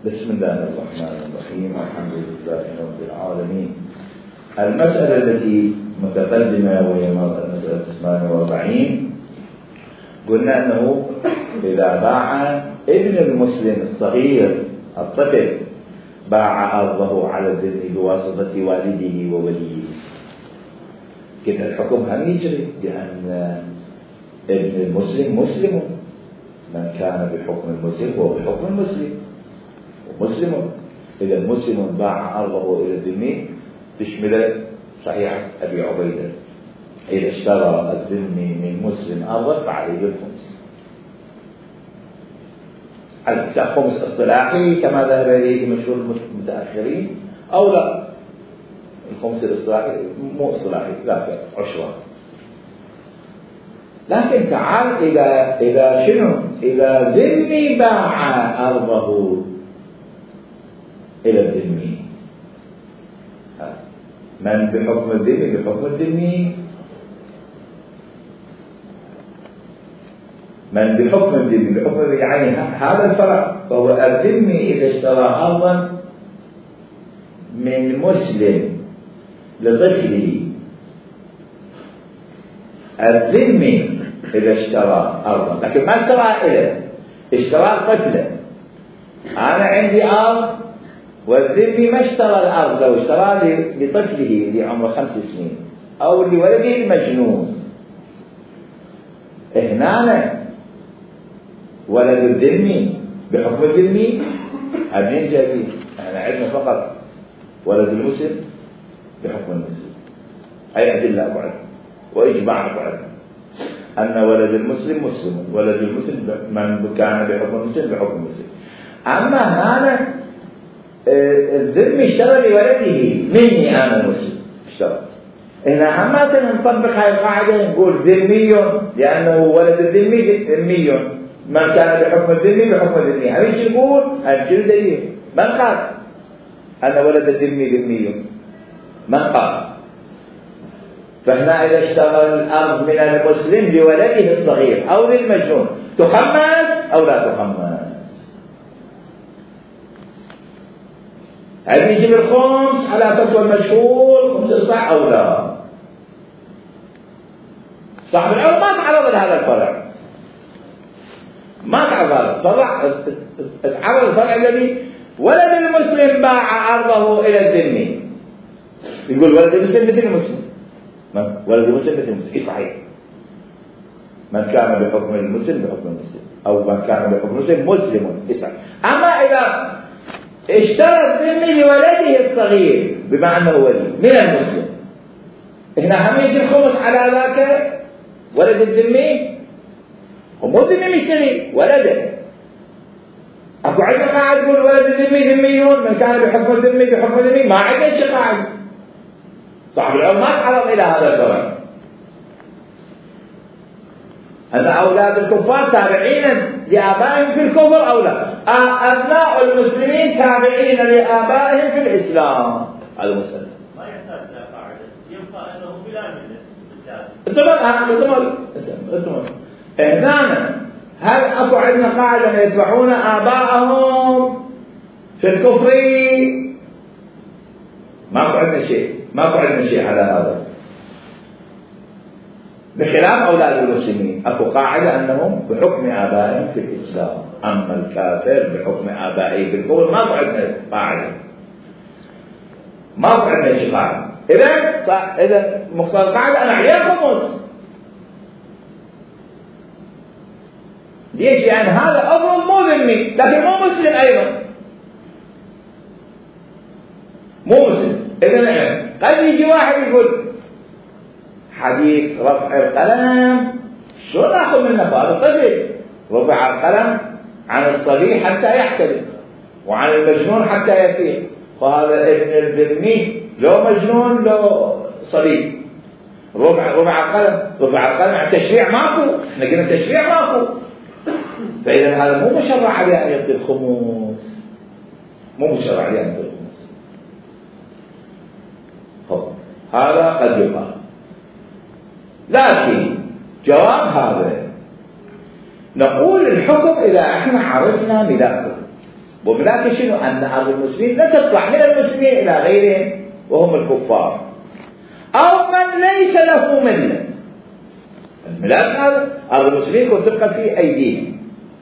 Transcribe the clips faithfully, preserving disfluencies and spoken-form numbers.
بسم الله الرحمن الرحيم. الحمد لله رب العالمين. المسألة التي متقدمة وهي المسألة ثمانية وأربعين، قلنا أنه إذا باع ابن المسلم الصغير الطفل باع أرضه على الذمي بواسطة والده ووليه، كده الحكم هم يجري، لأن ابن المسلم مسلم، من كان بحكم المسلم هو بحكم المسلم ومسلم. إذا المسلم باع أرضه إلى الذمي تشمل صحيح أبي عبيدة، إذا اشترى الذمي من مسلم أرضا فعليه الخمس، الخمس اصطلاحي كما ذهب إليه مشهور المتأخرين، أو لا الخمس الاصطلاحي مو اصطلاحي، لا عشرة. لكن تعال إذا إذا شنو إذا ذمي باع أرضه إلى الذمي، من بحكم الذمي بحكم الذمي، من بحكم الذمي بحكم يعني هذا الفرق. فهو الذمي إذا اشترى أرضا من مسلم لطفله، الذمي إذا اشترى أرضا، لكن ما اشترى إليه، اشترى طفله. أنا عندي أرض والذمي ما اشترى الأرض، لو اشترى لطفله اللي عمره خمس سنين أو لولده المجنون، هنا ولد الذمي بحكم الذمي هذين جايين. احنا عندنا فقط ولد المسلم بحكم المسلم، أي أدلة أبعد وإجماع أبعد أن ولد المسلم مسلم، ولد المسلم من كان بحكم المسلم بحكم المسلم. أما هذا الذمي اشترى لولده مني أنا المسلم اشترى، هنا أما نطبق هاي القاعدة نقول ذمي لأنه ولد الذمي ذمي، من كان بحكم الذمي بحكم الذمي. هذا نقول هنشيل دليل، من قال أن ولد الذمي ذمي؟ من قال؟ فهنا إذا اشترى الأرض من المسلم لولده الصغير أو للمجنون تخمس أو لا تخمس؟ هل يجيب الخمس على فتوى المشهور خمس إصلاح أو لا؟ صاحب الأرض ما تعرض لهذا الفرع، ما تعرض هذا الفرع، تعرض الفرع الذي ولد المسلم باع أرضه إلى الذمي. يقول ولد المسلم مثل المسلم، ولد المسلم مثل المسلم، إيه صحيح؟ من كان بحكم المسلم بحكم المسلم، أو من كان بحكم المسلم مسلم، إيه صحيح. أما إذا اشترى الذمي لولده الصغير بما أنه ولي من المسلم، هنا هم يجي الخمس على ذاك ولد الذمي، ومو الذمي يشتري ولده. أكو عندنا قاعدة تقول ولد الذمي ذميون، من كان بحكم الذمي بحكم الذمي، ما عندنا شيء قاعدة. صاحب العلم ما تعرض إلى هذا الفرع. أن أولاد الكفار تابعين لآبائهم في الكفر أو لا؟ أبناء المسلمين تابعين لآبائهم في الإسلام. هذا مسألة ما يحتاج إلى قاعدة، يبقى أنه بلا منه. انتظر انتظر هنا هل أكو عندنا قاعدة يتبعون آبائهم في الكفر؟ ما أكو عندنا شيء، ما أكو عندنا شيء على هذا، بخلاف أولاد المسلمين أكو قاعدة أنهم بحكم آبائهم في الإسلام، أما الكافر بحكم آبائه في الكفر ما أكو عندنا قاعدة، ما أكو عندنا شيء قاعدة. إذا إذا مقتضى القاعدة أنا عيال خمس. ليش؟ لأن هذا أفضل مو ذمي لكن مو مسلم أيضا، مو مسلم. إذا نعم قد يجي واحد يقول حديث رفع القلم شو ناخذ منه؟ هذا طفل رفع القلم عن الصبي حتى يحتلم وعن المجنون حتى يفيق، وهذا ابن الذمي لو مجنون لو صبي رفع رفع القلم، رفع القلم عن تشريع ماكو، احنا قلنا تشريع ماكو. فإذا هذا مو مشرع عليه أن يعطي الخمس، مو مشرع عليه أن يعطي الخمس. هذا قد يقال، لكن جواب هذا نقول الحكم إذا احنا عرفنا ملاكه، وملاك شنو؟ أن أرض المسلمين لا تطلع من المسلمين إلى غيرهم وهم الكفار أو من ليس له ملة. الملاك هذا أرض المسلمين كنت تبقى في أيديهم،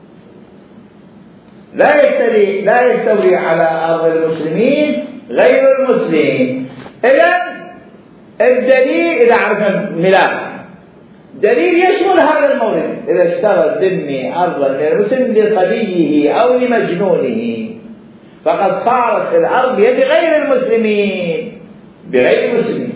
لا يستولي لا يستولي على أرض المسلمين غير المسلمين. إذن الدليل إذا عرفنا الملاك دليل يشمل هذا المورد. إذا اشترى الذمي أرضا للمسلم لصبيه أو لمجنونه فقد صارت الأرض بيد غير المسلمين بغير المسلمين.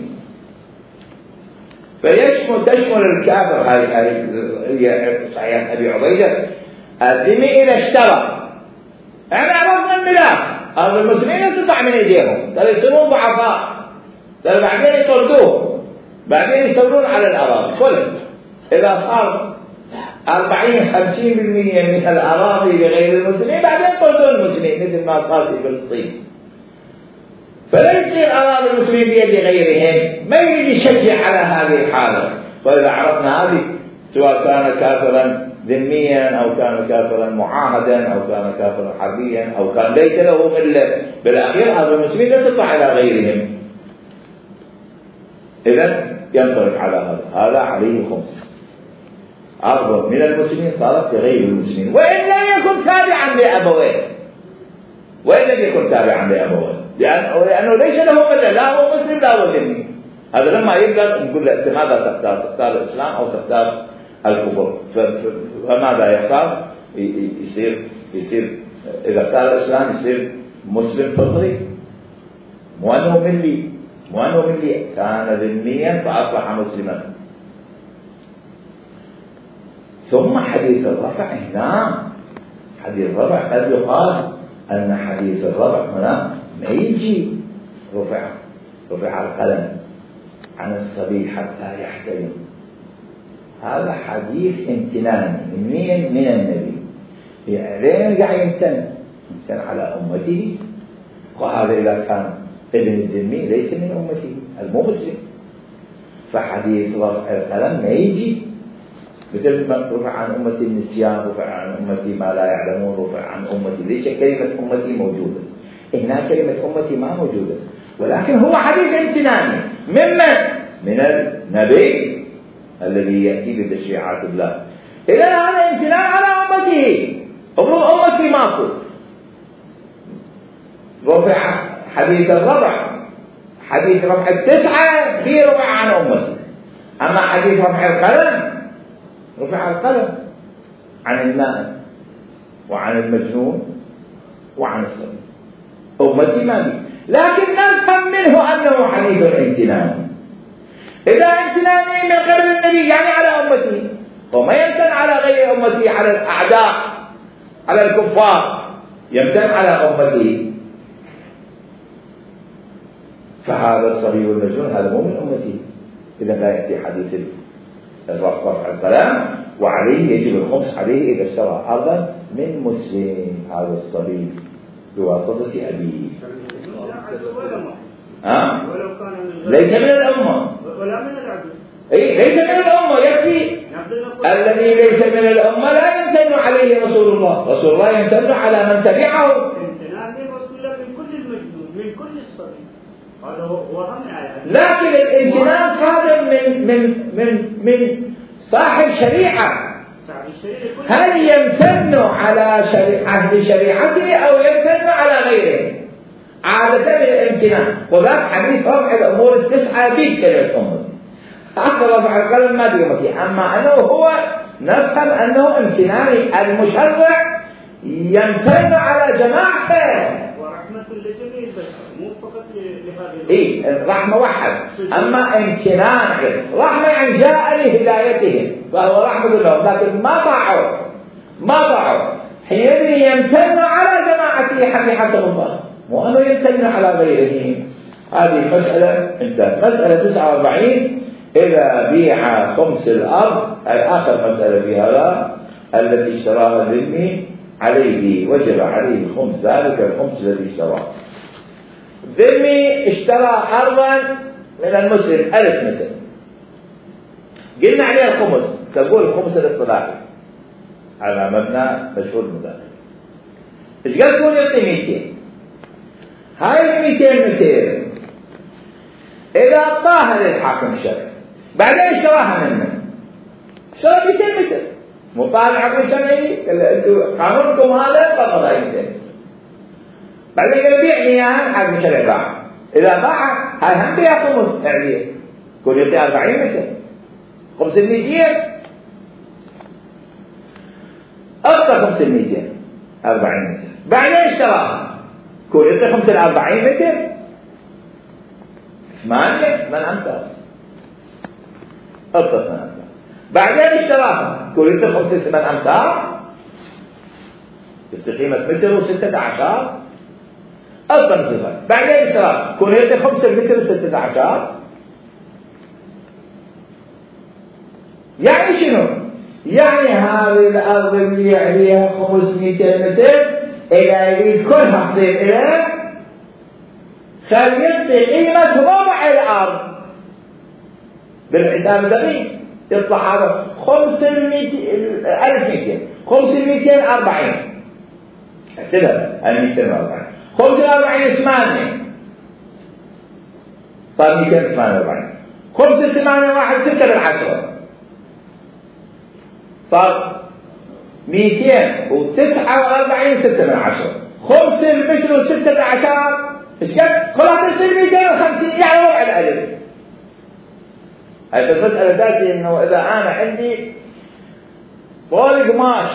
فيشمل تشمل الكافر. هذه هي صحيح أبي عبيدة الذمي إذا اشترى، يعني عرفنا الملاك أرض المسلمين تطلع من أيديهم، ترى يصيرون ضعفاء، ترى بعدين يطردوه، بعدين يستولون على الأراضي كلها. إذا صار أربعين خمسين بالمئة من الأراضي لغير المسلمين بعدين يطردون المسلمين مثل ما صار في فلسطين. فلا يصير أراضي المسلمين بيد غيرهم، ما يريد يشجع على هذه الحالة. فإذا عرفنا هذه سواء كان كافرا ذميا أو كان كافرا معاهدا أو كان كافرا حربيا أو كان ليس له ملة، بالأخير أرض المسلمين لا تطلع إلى غيرهم. إذن ينطلق على هذا، هذا عليه خمس. أرض من المسلمين صارت لغير المسلمين وإن لم يكن تابعا لأبويه، وإن لم يكن تابعا لأبويه، لأنه, لأنه ليس له ملة، لا هو مسلم لا هو ذمي. هذا لما يبلغ نقول له ماذا تختار؟ تختار الإسلام أو تختار الكفر؟ فماذا يختار؟ يصير يصير إذا اختار الإسلام يصير مسلم فطري، مو أنه ملي، مو أنه ملي، كان ذميا فأصبح مسلما. ثم حديث الرفع هنا، حديث الرفع قد يقال أن حديث الرفع هنا ما يجي رفع رفع القلم عن الصبي حتى يحتلم. هذا حديث امتنان من مين؟ من النبي. يعني قاعد يمتن يمتن على أمته، وهذا إذا كان ابن الذمي ليس من أمته المو مسلم. فحديث رفع القلم ما يجي مثل ما رفع عن أمتي النسيان، رفع عن أمتي ما لا يعلمون، رفع عن أمتي. ليش كلمة أمتي موجودة هنا؟ كلمة أمتي ما موجودة، ولكن هو حديث امتناني ممن؟ من النبي الذي يأتي بتشريعات الله. إذا هذا امتنان على أمته، أمر أمتي ماكو. رفع حديث الرفع، حديث رفع التسعة في رفع عن أمتي. أما حديث رفع القلم رفع القلم عن الماء وعن المجنون وعن الصبي، أمتي ما بي. لكن نفهم منه أنه حديث امتنان. إذا امتناني من قبل النبي يعني على أمتي، وما يمتن على غير أمتي، على الأعداء، على الكفار، يمتن على أمتي. فهذا الصبي والمجنون هذا مو من أمتي. إذا لا يأتي حديث رفع القلم، وعليه يجب الخمس عليه إذا اشترى أرضا من مسلم هذا الصبي بواسطة أبيه. ها؟ ليس من الأمة ولا من العدل. إيه ليس من الأمة، يكفي الذي ليس من الأمة لا يمتن عليه رسول الله. رسول الله يمتن على من تبعه. امتنان رسول الله من كل المجنون من كل الصبي، هذا هو هم على. لكن الامتنان قادم من من من من صاحب شريعة. صاحب الشريعة هل يمتن على شريعة شريعته أو يمتن على غيره؟ عادة الامتنان. وذاك حديث رفع الأمور التسعة بيك كلمة أمتي. هذا رفع القلم ما بيمتي. أما أنه هو نفهم أنه امتناني المشرع يمتن على جماعته. ورحمة لجميع البشر مو فقط لهذه. إيه الرحمة واحد، أما امتنان رحمة يعني جاء لهدايتهم فهو رحمة لهم، لكن ما طاعوا ما طاعوا حينئذ يمتن على جماعته حقيقة الله، وأنه يمتن على غيره. هذه مسألة انتهت. مسألة تسعة وأربعين إذا بيع خمس الأرض، أي آخر مسألة في هذا التي اشتراها الذمي عليه وجب عليه الخمس، ذلك الخمس الذي اشتراه. الذمي اشترى أرضا من المسلم ألف متر، قلنا عليه الخمس، تقول الخمس الاصطلاحي على مبنى مشهور مداخل. ايش قال كون يعطي مئتين؟ هاي مئتين متر إذا أعطاها للحاكم الشرعي بعدين اشتراها منه، اشترى مئتين متر، مو طالع الحاكم الشرعي انتم قانونكم هذا فقط هاي مئتين، بعدين قال بيعني اياها الحاكم الشرعي باع، إذا باع هاي هم بيها خمس فعلية، كون يعطي أربعين متر، خمس المئتين أعطى خمس المئتين أربعين متر، بعدين اشتراها كون يعطي خمس الأربعين متر ثمانية من أمتار، أعطى ثمان أمتار، بعدين اشتراها كون يعطي خمس ثمان أمتار، يعطي قيمة متر وستة عشر، أعطى نصفا، بعدين اشتراها كون يعطي خمس متر وستة عشر، يعني شنو؟ يعني هذه الأرض اللي عليها خمسمئة متر إذا يريد كلها تصير إلى خليت قيمة ربع الأرض بالحساب الدقيق يطلع هذا خمسمئة ألف مئتين خمسمئة أربعين احسبها المئتين وأربعين خمسمئة وأربعين ثمانية صار مئتين وثمانية وأربعين خمسة ثمانية واحد ستة بالعشرة صار مئتين وتسعة وأربعين ستة من عشرة، خمسة المتر وستة عشر ايش قد؟ خلاص تصير مئتين وخمسين يعني ربع الألف. هاي المسألة ذاتي انه اذا انا عندي طول قماش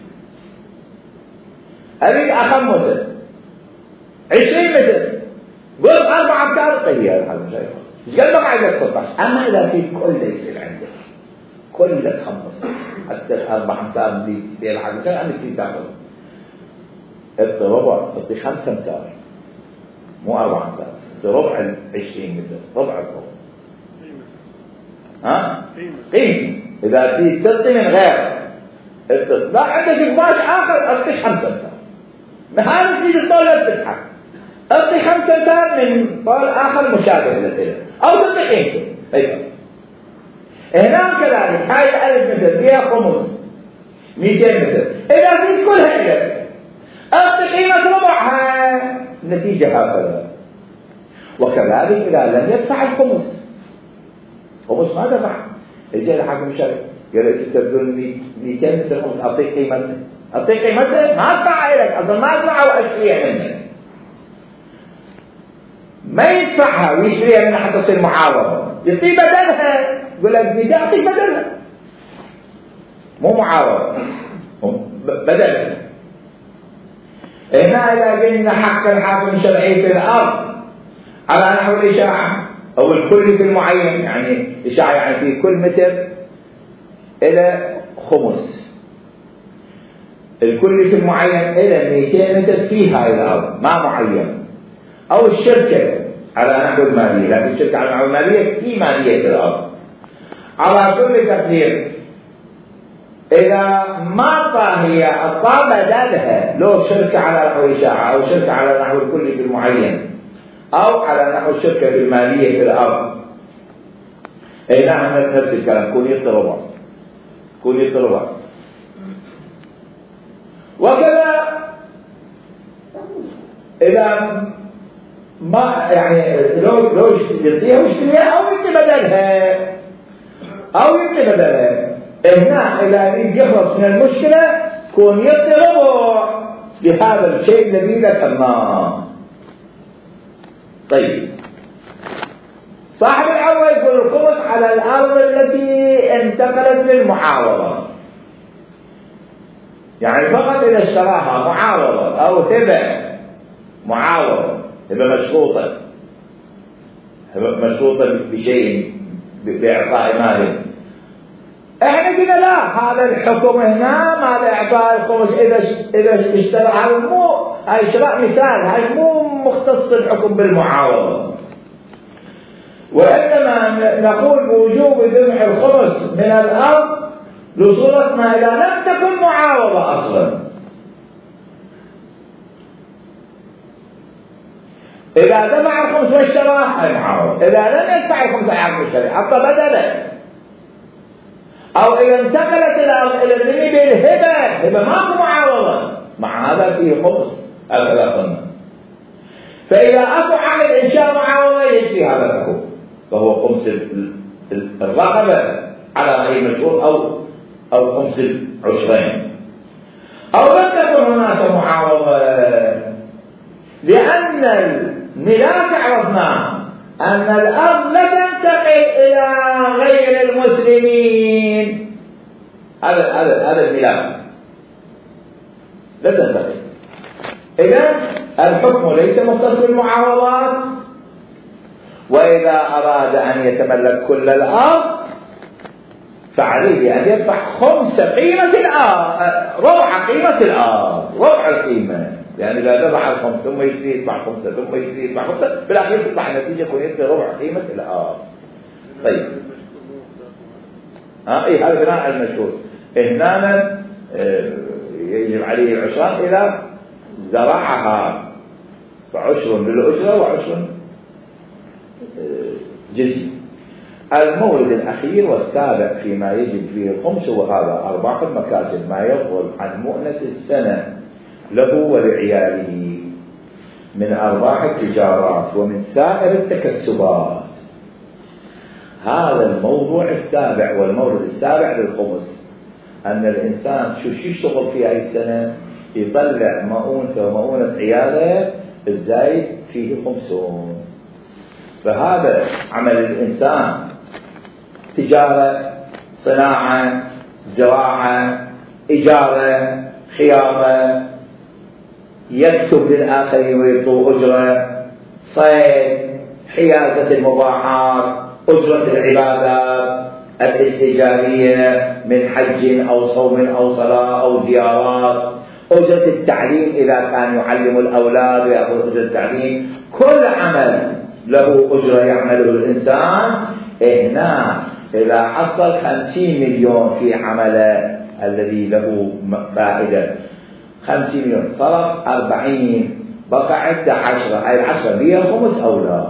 اريد اخمسه عشرين متر قلت اربع امتار طيب هذا مش عارف ايش قد بقى عندك ستة عشر، اما اذا في كله يصير عندك كله تخمس حتى الاربع امتار اللي بيلعب كان عندك في تاخذ اعطي ربع اعطي خمسة امتار مو اربع امتار اعطي ربع العشرين متر ربع الربع ها قيمة اذا في تعطي من غير لا عندك قماش اخر اعطي خمسة امتار هذا تريد الطول لا تضحك اعطي خمسة امتار من طول اخر مشابه له او تعطي قيمته ايضا. هنا كذلك هاي ألف متر فيها خمس مئتين متر إذا في كلها إلى أعطي قيمة ربعها نتيجة هكذا. وكذلك إذا لم يدفع الخمس خمس ما دفع الجاي الحاكم الشرعي قال لك تبذل مئتين متر خمس أعطي قيمته أعطي قيمته ما أدفع لك أصلا ما أدفع وأشتريها منك ما يدفعها ويشتريها منها حتى تصير معاوضة يعطي بدلها يقول لك بدي أعطيك بدلها مو معاوضة بدلها. هنا إذا قلنا حق الحاكم الشرعي في الأرض على نحو الإشاعة أو الكل في المعين يعني إشاعة يعني في كل متر إلى خمس الكل في المعين إلى مئتين متر في هاي الأرض ما معين أو الشركة على نحو المالية لكن الشركة على نحو المالية في مالية الأرض على كل تقدير إذا ما طاهي أطاب بدلها لو شركة على نحو إشاعة أو شركة على نحو الكل في المعين أو على نحو الشركة في المالية في الأرض أي نعم نفس الكلام كون يطلبها كون يطلبها. وكذا إذا ما يعني لو لو يعطيها ويشتريها أو يعطي بدلها أو يعطي بدلها هنا إذا يريد يخلص من المشكلة كون يعطي ربع بهذا الشيء الذي ذكرناه. طيب صاحب الأول يقول الخمس على الأرض التي انتقلت للمعاوضة يعني فقط إذا اشتراها معاوضة أو هبة معاوضة هبة مشروطة هبة مشروطة بشيء بإعطاء مال احنا كده لا هذا الحكم هنا ماذا إعطاء الخمس إذا إذا اشترى هذا مو هاي شراء مثال هاي مو مختص الحكم بالمعاوضة وإنما نقول بوجوب ذبح الخمس من الأرض لصورة ما إذا لم تكن معاوضة أصلا. إذا دفع الخمس واشتراه المعاوضة إذا لم يدفع الخمس الحاكم الشرعي حتى بدله أو إذا انتقلت الأرض إلى الذمي بالهبة هبة ماكو معاوضة مع هذا فيه خمس هكذا قلنا. فإذا أكو عقد إنشاء معاوضة يجري هذا الحكم، فهو خمس الرقبة على رأي المشهور أو أو خمس العشرين. أو لم تكن هناك معاوضة، لأن الميراث عرفنا أن الأرض لا تنتقل إلى غير المسلمين. هذا هذا هذا الميراث لا تنتقل. إذا الحكم ليس مختص بالمعاوضات، وإذا أراد أن يتملك كل الأرض فعليه أن يدفع خمس قيمة الأرض، ربع قيمة الأرض، ربع القيمة، لأن إذا دفع الخمس ثم يشتري يدفع خمسة ثم يشتري يدفع خمسة بالأخير تطلع النتيجة كون يدفع ربع قيمة الأرض. طيب ها إيه هذا بناء على المشهور. هنا يجب عليه العشران إذا زرعها، فعشر للأجرة وعشر جزء. المورد الأخير والسابع فيما يجب فيه الخمس، وهذا أرباح المكاسب ما يفضل عن مؤنة السنة له ولعياله من أرباح التجارات ومن سائر التكسبات. هذا الموضوع السابع والمورد السابع للخمس، أن الإنسان شو يشتغل في هاي السنة يطلع مؤونته ومؤونة عياله الزايد فيه خمسون. فهذا عمل الإنسان تجارة، صناعة، زراعة، إجارة، خياطة، يكتب للآخرين ويعطوا أجرة، صيد، حيازة المباحات، أجرة العبادات الاستجابية من حج أو صوم أو صلاة أو زيارات، أجرة التعليم إذا كان يعلم الأولاد ويأخذ أجرة التعليم. كل عمل له أجرة يعمله الإنسان. هنا إذا حصل خمسين مليون في عمله الذي له فائدة، خمسين مليون صرف أربعين بقى عنده عشرة، أي العشرة بيها خمس أو لا؟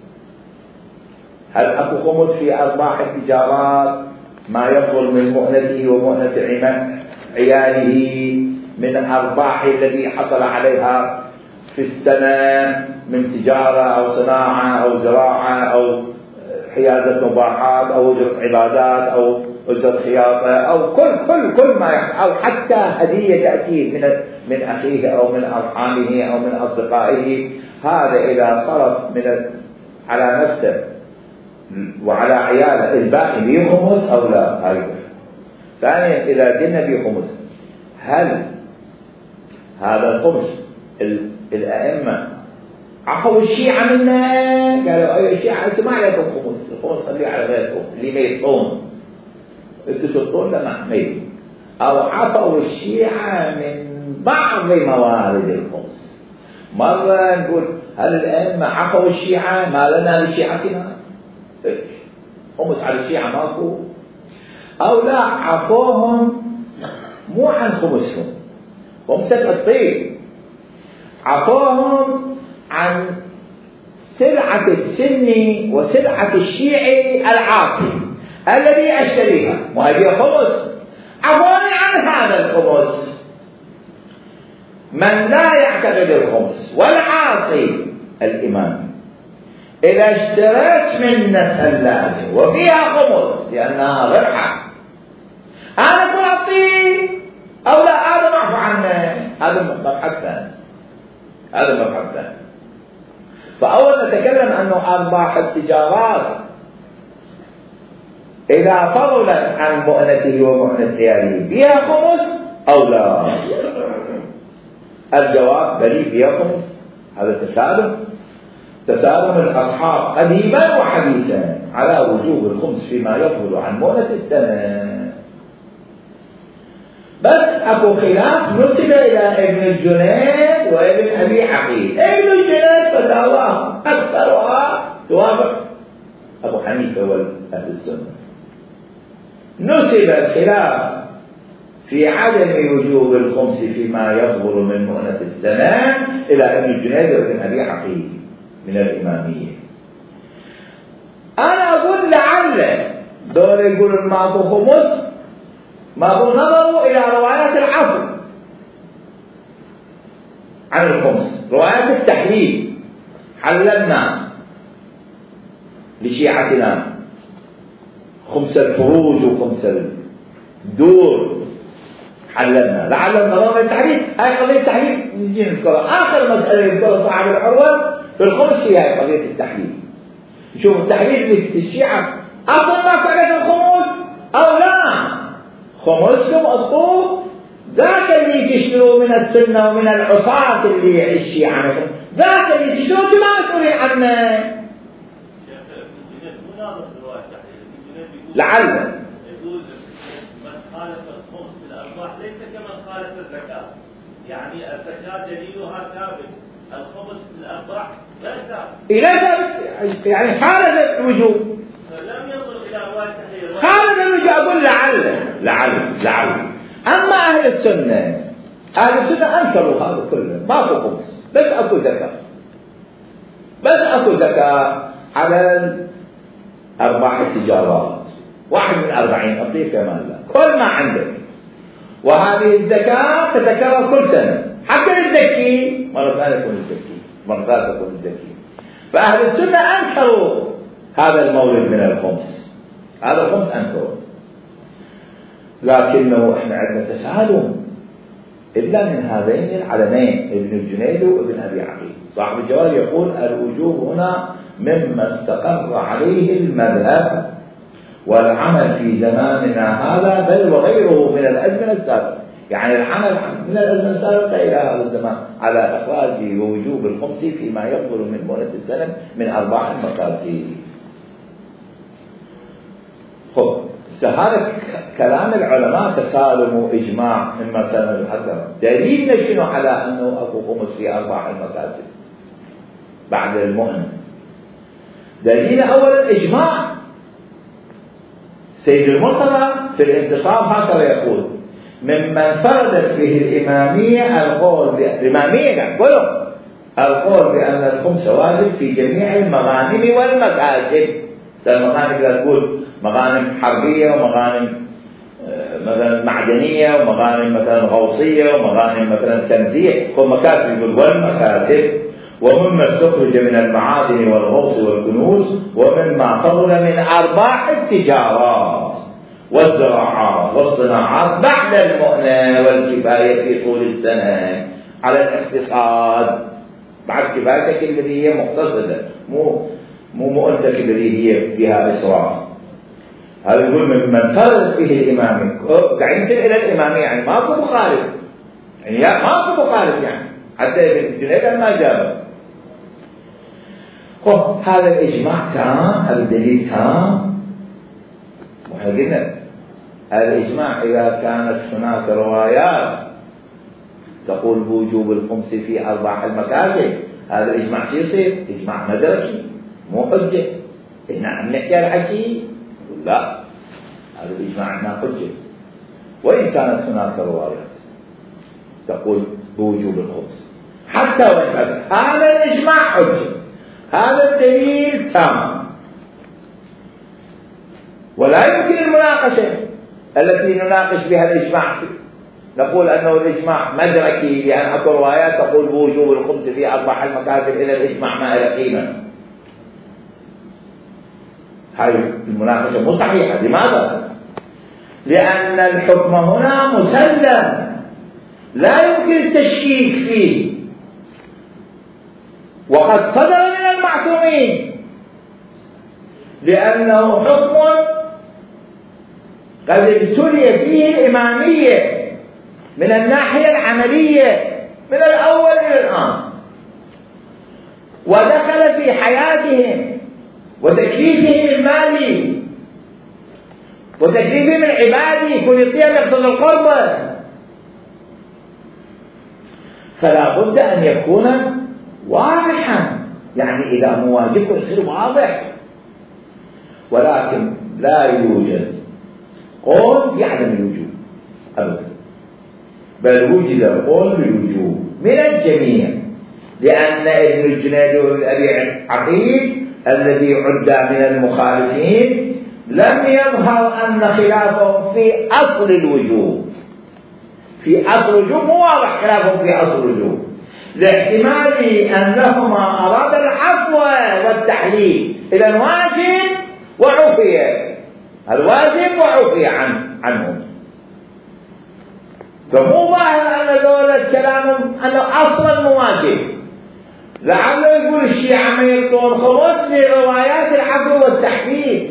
هل أكو خمس في أرباح التجارات ما يفضل من مؤنته ومؤنة عياله من أرباح الذي حصل عليها في السنة من تجارة أو صناعة أو زراعة أو حيازة مباحات أو أجرة عبادات أو أجرة خياطة أو كل كل كل ما يحصل، أو حتى هدية تأتي من من أخيه أو من أرحامه أو من أصدقائه، هذا إذا صرف من على نفسه وعلى عياله الباقي به خمس أو لا؟ هاي. ثانيا إذا قلنا به خمس، هل هذا الخمس الأئمة عفوا الشيعة منا؟ قالوا أي الشيعة أنتم ما عليكم خمس، الخمس خليه على غيركم اللي ما يطون، أنتم تطون لما حميد. أو عفوا الشيعة من بعض موارد الخمس. مرة نقول هل الأئمة عفوا الشيعة؟ ما لنا لشيعتنا؟ خمس على الشيعة ماكو؟ أو لا عفوهم مو عن خمسهم، خمسة الطيب، عفوهم عن سلعة السني وسلعة الشيعي العاصي الذي أشتريها، وهذه خمس، عفوني عن هذا الخمس. من لا يعتقد الخمس والعاصي الإمام، إذا اشتريت منا ثلاجة وفيها خمس لأنها ربحة، أنا تعطي أو لا؟ هذا معفو عنه، هذا مبحث ثاني، هذا مبحث ثاني. فأول نتكلم أنه أرباح التجارات إذا فضلت عن مؤنته ومؤنة عياله بها خمس أو لا؟ الجواب بلي بها خمس. هذا تسالم تسالم الأصحاب قديما وحديثا على وجوب الخمس فيما يفضل عن مؤنة السنة. بس أكو خلاف نسب إلى ابن الجنيد وابن أبي عقيل. ابن الجنيد فتاواه أكثرها توافق أبو حنيفة والأهل السنة. نسب الخلاف في عدم وجوب الخمس فيما يفضل من مؤنة السنة إلى ابن الجنيد وابن أبي عقيل من الإمامية. أنا أقول لعل دول يقولون ماكو خمس، ما نظروا إلى روايات العفو. عن الخمس روايات التحليل حللنا لشيعتنا خمس الفروج وخمس الدور حللنا لعل النظام التحليل. هاي قضية التحليل نجي نذكرها آخر مسألة يذكرها صاحب العروة في الخمس هي هاي قضية التحليل. شوف التحليل الشيعة أصلا ما فعلت الخمس أو لا خمسكم أطقوه ذاك اللي تشتروا من السنة ومن العصاة اللي الشيعة ذاك اللي تشتروا ما مسؤولين عنه لعل يجوز من خالف الخمس في الأرباح ليس كمن خالف الزكاة، يعني الزكاة دليلها ثابت، الخمس في الأرباح لا ثابت. إلى ثابت يعني خالف الوجوب. فلم ينظر إلى رواية التحليل. خالف الوجوب أقول لعل لعل لعل. أما أهل السنة أهل السنة أنكروا هذا كله ماكو خمس بس أكو زكاة بس أكو زكاة على أرباح التجارات واحد من أربعين أعطيه كمان لا كل ما عندك وهذه الزكاة تتكرر كل سنة حتى الزكي مرة ثانية يكون الزكي مرة ثالثة يكون الزكي. فأهل السنة أنكروا هذا المولد من الخمس هذا الخمس أنكروا لكنه إحنا عندنا تسالم إلا من هذين العلمين ابن الجنيد وابن أبي عقيل. صاحب الجواب يقول الوجوب هنا مما استقر عليه المذهب والعمل في زماننا هذا بل وغيره من الأزمنة السابقة، يعني العمل من الأزمنة السابقة إلى هذا الزمان على إخراج ووجوب الخمس فيما يقبل من مؤنة السنة من أرباح المكاسب. خب هذا كلام العلماء تسالم وإجماع مما سنة الحذر. دليلنا شنو على أنه أكو خمس في أرباح المكاسب بعد المؤنة؟ دليل أولا إجماع سيد المرتضى في الانتصاب هكذا يقول ممن فردت فيه الإمامية القول الإمامية كلهم القول بأن الخمس واجب في جميع المغانم والمكاسب. المغانم لا تقول مغانم حربية ومغانم مثلا معدنية ومغانم مثلا غوصية ومغانم مثلا كنزية والمكاسب والمكاسب ومما استخرج من المعادن والغوص والكنوز ومما فضل من أرباح التجارات والزراعات والصناعات بعد المؤنة والكفاية في طول السنة على الاقتصاد بعد كفايتك الذي هي مقتصدة مو مو مؤنتك الذي هي فيها إسراف. هذا يقول ممن فرض فيه الإمامية قاعد يصير إلى الإمامية يعني ماكو مخالف يعني ماكو مخالف يعني حتى ابن الجنيد ما جاب. هذا الإجماع تام هذا الدليل تام وحقنا الإجماع إذا كانت هناك روايات تقول بوجوب الخمس في أرباح المكاسب هذا الإجماع شو يصير؟ إجماع مدرسي مو حجة. إحنا عم نحكي على حكي لا هذا الإجماع عندنا حجة وإن كانت هناك روايات تقول بوجوب الخمس حتى وإن كانت هذا الإجماع حجة هذا الدليل تام ولا يمكن المناقشة التي نناقش بها الإجماع نقول أنه الإجماع مدركي لأن أكو روايات تقول بوجوب الخمس في أرباح المكاسب إلى الإجماع ما إلى قيمة. هذه المناقشة مو صحيحة. لماذا؟ لأن الحكم هنا مسلم لا يمكن التشكيك فيه وقد صدر من المعصومين لأنه حكم قد ابتلي فيه الإمامية من الناحية العملية من الأول إلى الآن ودخل في حياتهم وتكليفهم المالي وتكليفهم العبادي كل يطيع يقصد القربة. فلا بد أن يكون واضحا يعني إذا مواجبه يصير واضح ولكن لا يوجد قول يعلم الوجوب أبدا بل وجد قول بالوجوب من الجميع لأن ابن الجنيد وابن أبي عقيل الذي عد من المخالفين لم يظهر أن خلافهم في أصل الوجوب في أصل الوجوب مو واضح خلافهم في أصل الوجوب لاحتمال أنهما أراد العفو والتحليل. إذا واجب وعفي، الواجب وعفي عن عنه. فمو ظاهر أن دولة كلامهم أنه أصلا مواجب، لعله يقول الشيعة ما يطلون خمس لروايات العفو والتحليل.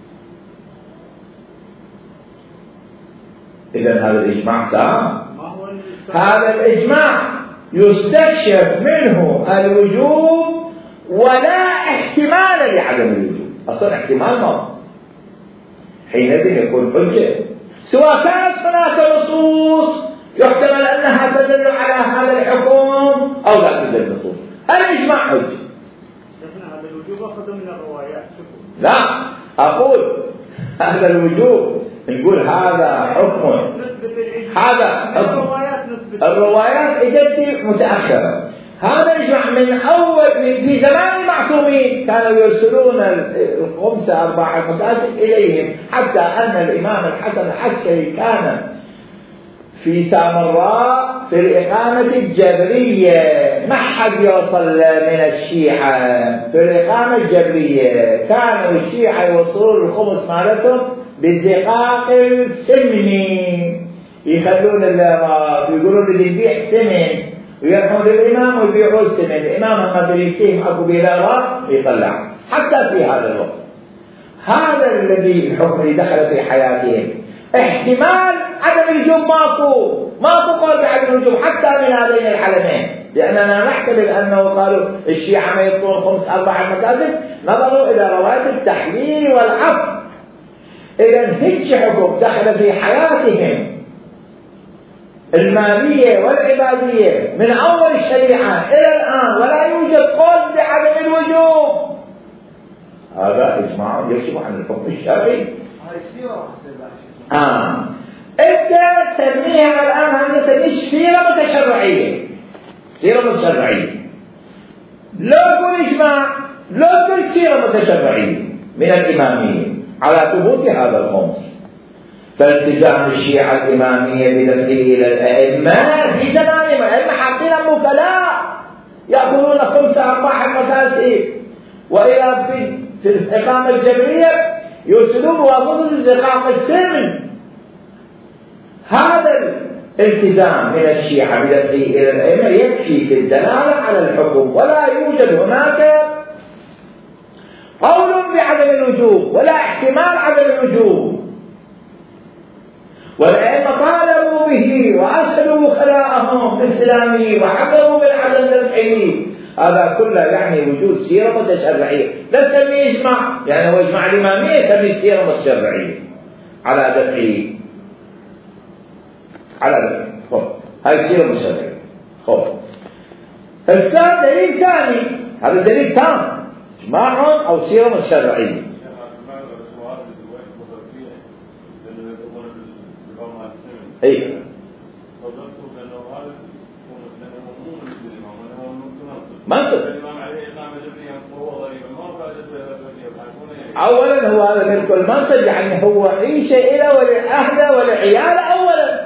إذا هذا الإجماع تام، هذا الإجماع يستكشف منه الوجوب ولا احتمال لعدم الوجوب، أصلا احتمال ما حينئذ يكون حجة، سواء كانت هناك نصوص يحتمل أنها تدل على هذا الحكم أو لا تدل نصوص، الإجماع حجة. هذا الوجوب أخذ من الروايات. لا أقول هذا الوجوب نقول هذا حكم، هذا الروايات الروايات اجت متأخرة. هذا الإجماع من أول في زمان المعصومين كانوا يرسلون الخمسة أربعة المتأخر إليهم، حتى أن الإمام الحسن العسكري كان في سامراء في الإقامة الجبرية، ما حد يوصل من الشيعة في الإقامة الجبرية، كانوا الشيعة يوصلون الخمس مالتهم بالدقاق السمني، يخلون الراب يقولون اللي يبيع سمن ويرحون للإمام ويبيعوا السمن، الإمام ما يجيهم أبو بلال يطلع. حتى في هذا الوقت هذا الذي الحكم اللي دخل في حياتهم احتمال عدم الوجوب ماكو، ماكو قول بعدم الوجوب حتى من هذين الحلمين، لأننا نحتمل أنه قالوا الشيعة ما يطلون خمس أربع المكاتب، نظروا إلى رواية التحليل والعفو. إذا هيك حكم دخل في حياتهم المالية والعبادية من أول الشريعة إلى الآن ولا يوجد قول بعدم الوجوب، هذا إجماع يكشف عن الحكم الشرعي. آه. أنت تسميها الآن هذه تسميه سيرة متشرعية، سيرة متشرعية، لو يكون إجماع لو يكون سيرة متشرعية من الإمامية على ثبوت هذا الخمس. فالتزام الشيعة الإمامية بدفعه إلى الأئمة في زمانهم، الأئمة حاطين وكلاء يأخذون خمسة أرباع المكاسب، وإلى في, في الإقامة الجبرية يرسلون وافضل الزقاق السمن. هذا الالتزام من الشيعة بدفعه إلى الأئمة يكفي في الدلالة على الحكم، ولا يوجد هناك قول بعدم الوجوب ولا احتمال عدم الوجوب. والأئمة طالبوا به وأرسلوا خلاءهم بالإسلامي وحكموا بالعدم الدفعي، هذا كله يعني وجود سيرة متشرعية. لا تسميه إجماع، يعني هو إجماع الإمامية يسميه سيرة متشرعية على دفعه، على دفعه. خب هاي سيرة متشرعية. خب الثاني دليل ثاني، هذا دليل تام، إجماع أو سيرة متشرعية. اي منطق. اولا هو هذا ملك المنطق، يعني هو عيشه الى ولأهله ولعياله اولا،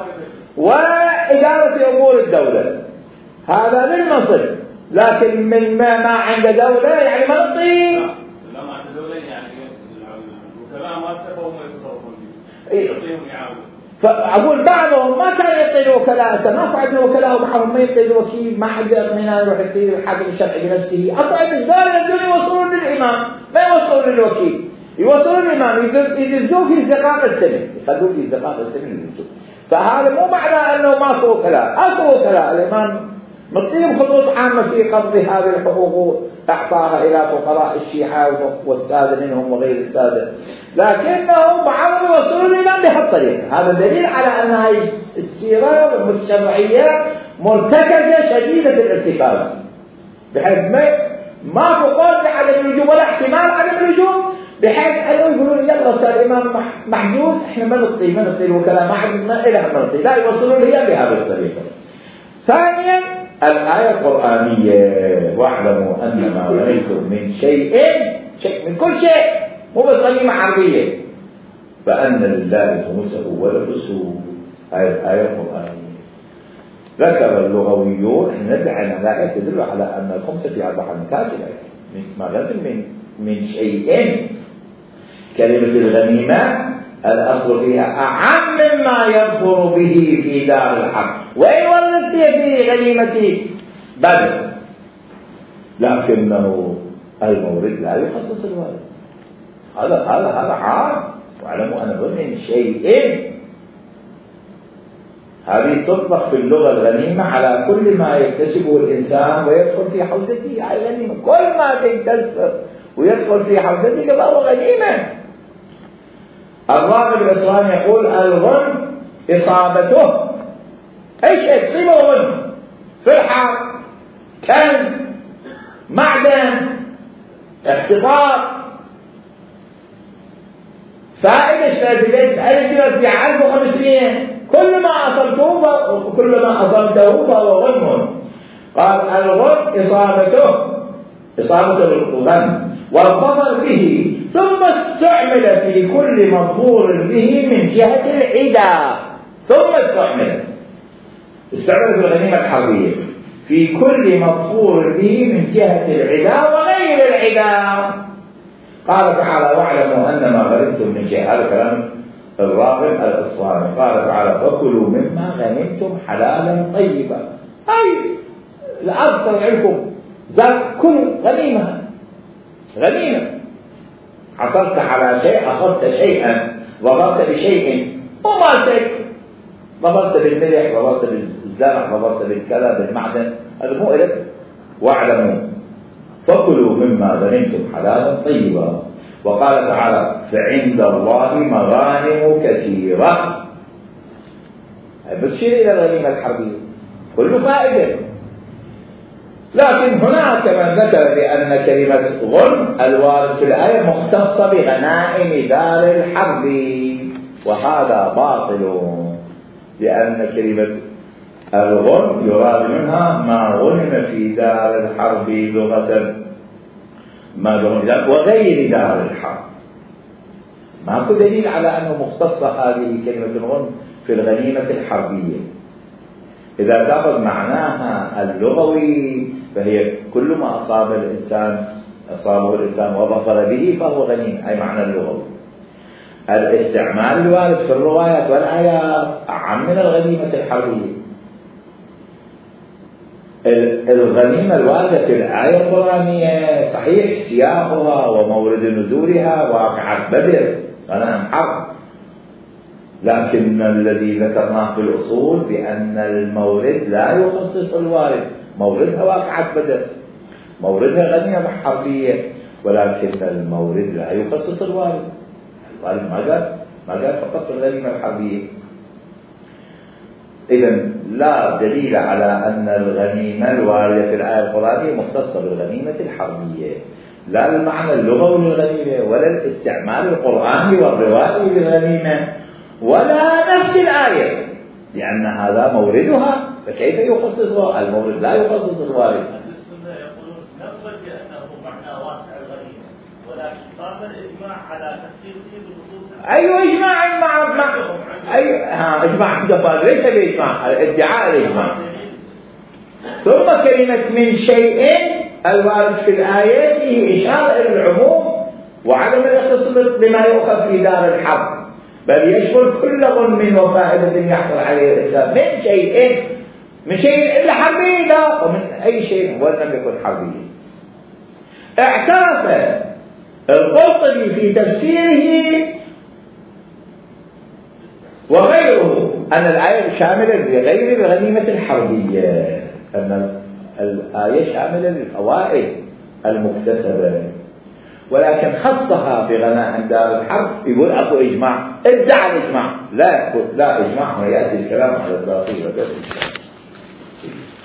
واداره امور الدوله هذا للمنصب، لكن من ما, ما عند دوله يعني منطقي. لا ما عند دوله يعني الوكلاء ما اتفقوا ما يتصرفون فيه يعطيهم يعاون. فأقول بعضهم ما كان يعطي الوكلاء، ما فعل الوكلاء وبعضهم ما يعطي الوكيل، ما حد اطمئنان يروح يعطي الحاكم الشرعي بنفسه. أقعد الدار يبدون يوصلون للإمام، ما يوصلون للوكيل، يوصلون للإمام يدزوه في زقاق السنة، يخلوه في زقاق السنة. فهذا مو معنى أنه ماكو وكلاء، أكو وكلاء. الإمام مطيب خطوط عامة في قبض هذه الحقوق أعطاها إلى فقراء الشيعة والسادة منهم وغير السادة، لكنهم بعضهم يوصلون إلى بهالطريقة. هذا دليل على أن هذه السيرة الشرعية مرتكزة شديدة الارتكاز، بحيث ما ماكو قول بعدم الوجوب ولا احتمال عدم الوجوب، بحيث أنه يقولون يلا صار الإمام محجوز إحنا ما نطي ما نطي الوكلاء ما حد ما إله ما نطي، لا يوصلون إلى بهذه الطريقة. ثانيا الآية القرآنية واعلموا أن ما غنمتم من شيء شيء من كل شيء، مو بس غنيمة عربية، فأن لله خمسه ولكسه. هذه الآية القرآنية. ذكر اللغويون أن الآية تدل على أن الخمس في أربع مكاتب ما لازم من من شيئين. كلمة الغنيمة الأصل فيها أعم مما يظفر به في دار الحرب. وإن ولدت في غنيمة بدر لكنه المورد لا يخصص الوارد. هذا هذا هذا عام. واعلموا أن من شيئين هذه تطلق في اللغة الغنيمة على كل ما يكتسبه الإنسان ويدخل في حوزته. على الغنيمة كل ما تكتسب ويدخل في حوزتك فهو غنيمة. الراغب الإسلام يقول الغنم إصابته أي شيء تصيبه غنم في الحرب، كنز، معدن، اختبار، فائدة استراتيجية ألف في ألف وخمسمائة كل ما أصبته كل ما أصبته فهو غنم. قال الغنم إصابته إصابة الغنم والظفر به، ثم استعمل في كل مظهور به من جهة العدا. ثم استعمل استعمل في الغنيمة الحربية في كل مظهور به من جهة العدا وغير العدا. قال تعالى واعلموا أن ما غنمتم من شيء. هذا كلام الراغب الإصفهاني. قال تعالى فكلوا مما غنمتم حلالا طيبا، أي الأرض تبعكم ذات كل غنيمة غنيمة. عثرت على شيء، أخذت شيئا، ظفرت بشيء ومالتك، ظفرت بالملح، ظفرت بالزرع، ظفرت بالكلى، بالمعدن، هذا مو إلك. واعلموا فكلوا مما غنمتم حلالا طيبا. وقال تعالى فعند الله مغانم كثيرة. بتشير إلى الغنيمة الحربية كل فائدة. لكن هناك من ذكر بأن كلمة غنم الوارد في الآية مختصة بغنائم دار الحرب، وهذا باطل، لأن كلمة الغنم يراد منها ما غنم في دار الحرب لغة ما غنم وغير دار الحرب. ماكو دليل على أنه مختصة هذه كلمة الغنم في الغنيمة الحربية. إذا تأخذ معناها اللغوي فهي كل ما أصاب الإنسان أصابه الإنسان وظفر به فهو غنيم، أي معنى اللغوي. الاستعمال الوارد في الروايات والآيات أعم من الغنيمة الحربية. الغنيمة الواردة في الآية القرآنية صحيح سياقها ومورد نزولها واقعة بدر غنائم حرب، لكن الذي ذكرناه في الأصول بأن المورد لا يخصص الوارد. موردها واقعة بدر، موردها غنيمة حربية، ولكن المورد لا يخصص الوارد. الوارد ما قال ما قال فقط في الغنيمة الحربية. إذن لا دليل على أن الغنيمة الواردة في الآية القرآنية مختصة بالغنيمة الحربية، لا المعنى اللغوي للغنيمة ولا الاستعمال القرآني والروائي للغنيمة ولا نفس الآية، لأن هذا موردها فكيف يخصصها؟ المورد لا يخصص الوارد. السنة يقولون نقبل بأنه معنى واسع الغنيمة، ولكن قام الإجماع على تخصيصه بخصوص. أيوة إجماع مع مع أي ها إجماع عند فاضل ليس بإجماع، ادعاء الإجماع. ثم كلمة من شيء الوارد في الآية فيه إشارة إلى العموم وعدم الاختصاص بما يؤخذ في دار الحرب، بل يشمل كل غنم وفائدة يحصل عليه الإنسان من شيء من شيء إلا حربي لا ومن أي شيء ولم يكن حربي. اعترف القرطبي في تفسيره وغيره أن الآية شاملة لغير الغنيمة الحربية، أن الآية شاملة للفوائد المكتسبة، ولكن خصها بغناء دار الحرب. يقول أكو إجماع، ادعى الإجماع، لا لا إجماع، ويأتي الكلام على الباقي وكذا.